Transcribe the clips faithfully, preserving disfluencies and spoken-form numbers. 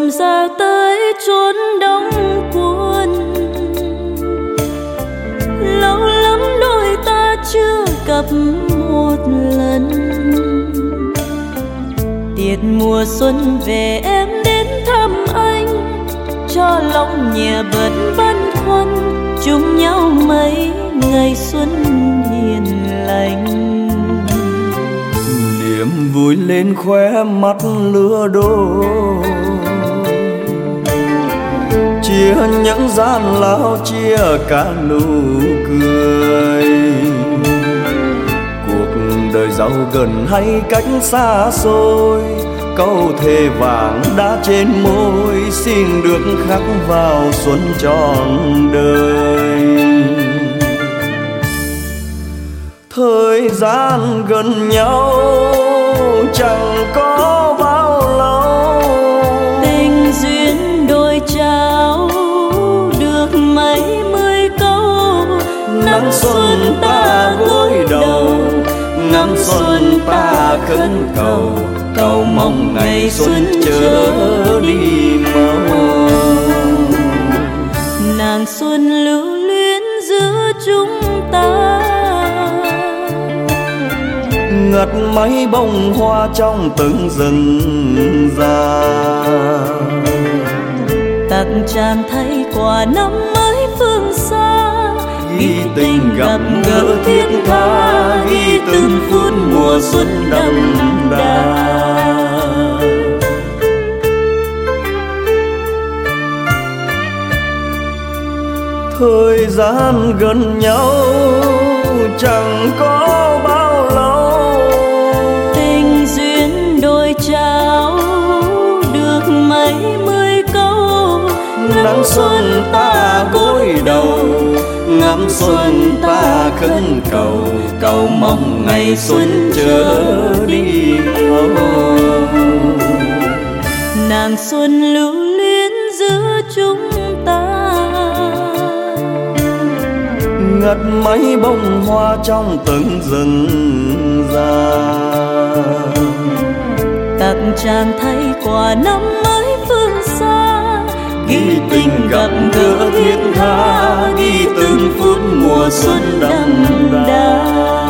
dầm dà tới chốn đông cuốn. Lâu lắm đôi ta chưa gặp một lần. Tiết mùa xuân về em đến thăm anh, cho lòng nhẹ bớt băn khoăn, chung nhau mấy ngày xuân hiền lành. Niềm vui lên khóe mắt lứa đôi, chia những gian lao, chia cả nụ cười. Cuộc đời giàu gần hay cách xa xôi, câu thề vàng đã trên môi, xin được khắc vào xuân trọn đời. Thời gian gần nhau chẳng có bao lâu, tình duyên đôi trao được mấy mươi câu. Năm xuân ta gối đầu, năm xuân ta khấn cầu, cầu mong ngày xuân chớ đi mau. Nàng xuân lưu luyến giữa chúng ta, ngật mấy bông hoa trong từng rừng già. Tặng chàng thay quà năm mới phương xa, ghi tình gặp gỡ thiết tha, ghi từng phút mùa xuân đậm đà. Thời gian gần nhau chẳng có bao lâu, tình duyên đôi trao được mấy mươi câu. Nắng xuân ta gối đầu, ngắm xuân ta khấn cầu, cầu mong ngày xuân chớ đi mau. Nàng xuân lưu luyến giữa chúng ta, ngật mấy bông hoa trong từng rừng già. Tặng chàng thay quà năm mới phương xa, ghi tình gặp gỡ thiết tha, ghi từng phút mùa xuân đậm đà.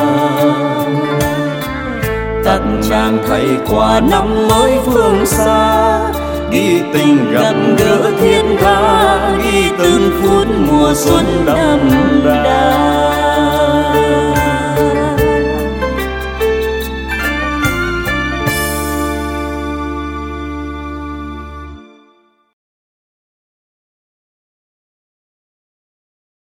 Tặng chàng thay quà năm mới phương xa, ghi tình gặp gỡ thiết tha, ghi từng phút mùa xuân đậm